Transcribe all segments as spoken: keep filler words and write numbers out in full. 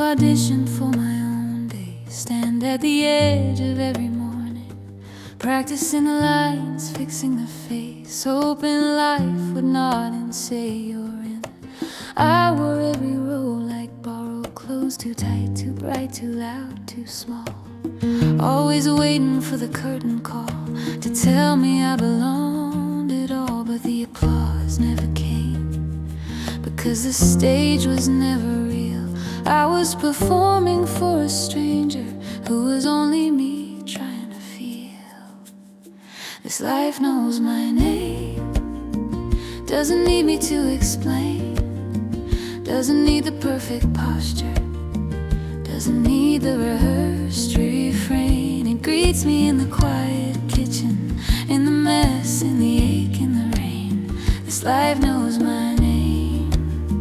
audition for my own day, stand at the edge of every morning, practicing the lines, fixing the face, hoping life would nod and say you're in. I wore every role like borrowed clothes, too tight, too bright, too loud, too small, always waiting for the curtain call to tell me I belonged at all. But the applause never came, because the stage was never real. I was performing for a stranger who was only me trying to feel. This life knows my name, doesn't need me to explain, doesn't need the perfect posture, doesn't need the rehearsed refrain. It greets me in the quiet kitchen, in the mess, in the ache, in the rain. This life knows my name,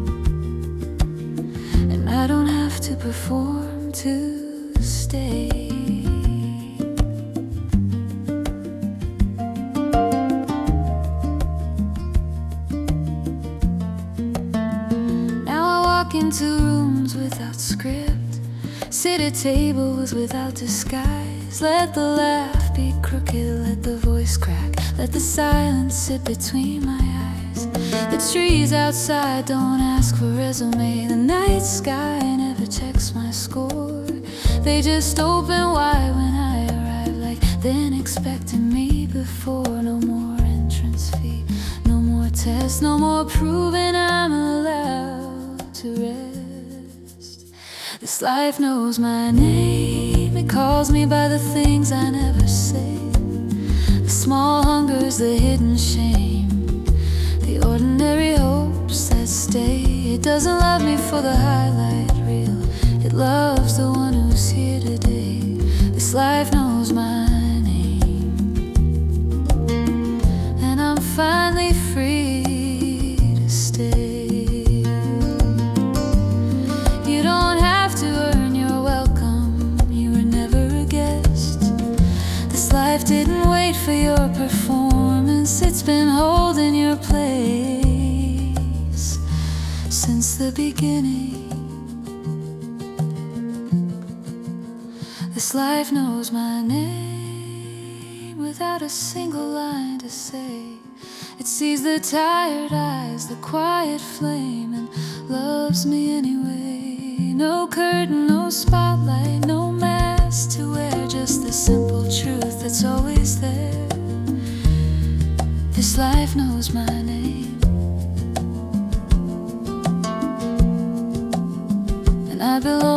and I don't have to perform to stay. Into rooms without script, sit at tables without disguise. Let the laugh be crooked, let the voice crack, let the silence sit between my eyes. The trees outside don't ask for resume, the night sky never checks my score. They just open wide when I arrive, like then expecting me before. No more entrance fee, no more tests, no more proving I'm allowed to rest. This life knows my name, it calls me by the things I never say, the small hungers, the hidden shame, the ordinary hopes that stay. It doesn't love me for the highlight reel, it loves the one who's here today. This life knows my name, and I'm finally free to stay. Life didn't wait for your performance, it's been holding your place since the beginning. This life knows my name without a single line to say. It sees the tired eyes, the quiet flame, and loves me anyway. No curtain, no spotlight, no mask to wear, just the simple truth that's always there. This life knows my name, and I belong